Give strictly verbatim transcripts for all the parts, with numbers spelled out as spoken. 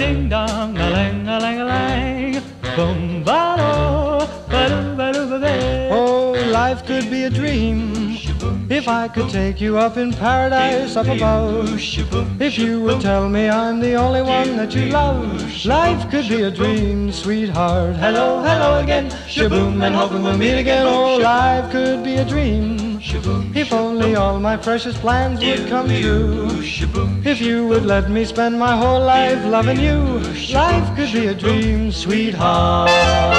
ding dong, a lang a lang a lang, boom ba do, ba do ba do ba ba. Oh, life could be a dream if I could take you up in paradise up above. If you would tell me I'm the only one that you love, life could be a dream, sweetheart. Hello, hello again, shaboom, and hoping we'll meet again. Oh, life could be a dream if only all my precious plans would come true. If you would let me spend my whole life loving you, life could be a dream, sweetheart.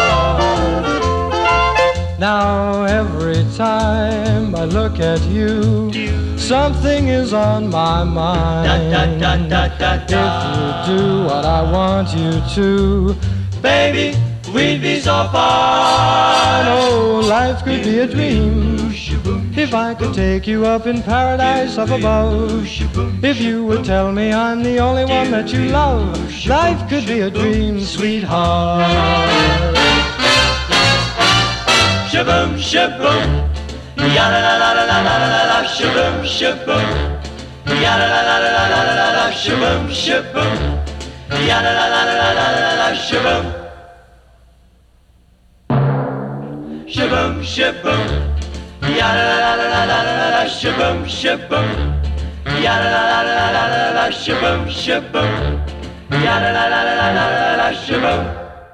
Now every time I look at you, something is on my mind. If you do what I want you to, baby, we'd be so fine. Oh, life could be a dream if I could take you up in paradise up above. If you would tell me I'm the only one that you love, life could be a dream, sweetheart. Shaboom, shaboom, ya la la la la la la la la, shaboom, shaboom, ya la la la la la la la la, shaboom, shaboom, ya la la la la la la la la, shaboom, shaboom, shaboom, ya la la la la la la la, shaboom, shaboom, ya la la la la la la la, shaboom, shaboom, ya la la la la la la la, shaboom.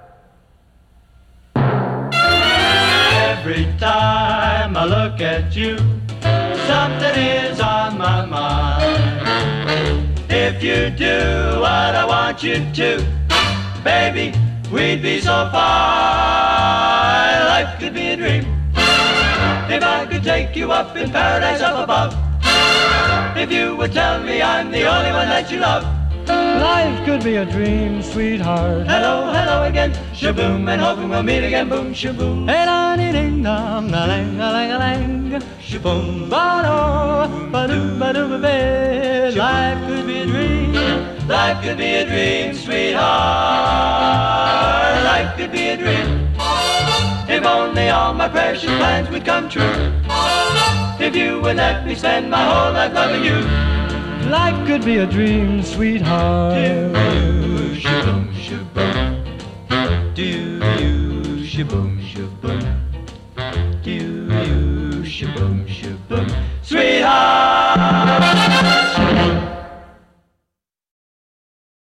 Every time I look at you, something is on my mind. If you do what I want you to, baby, we'd be so fine. Life could be a dream if I could take you up in paradise up above. If you would tell me I'm the only one that you love, life could be a dream, sweetheart. Hello, hello again, shaboom, and hoping we'll meet again, boom, shaboom. Hey, da ding dong, a lang a lang a lang, Shaboom, ba do, ba do ba do ba ba. Life could be a dream. life could be a dream, sweetheart. Life could be a dream if only all my precious plans would come true. If you would let me spend my whole life loving you, life could be a dream, sweetheart. Do you shaboom, shaboom? Do you shaboom, shaboom? Do you shaboom, shaboom? Sweetheart!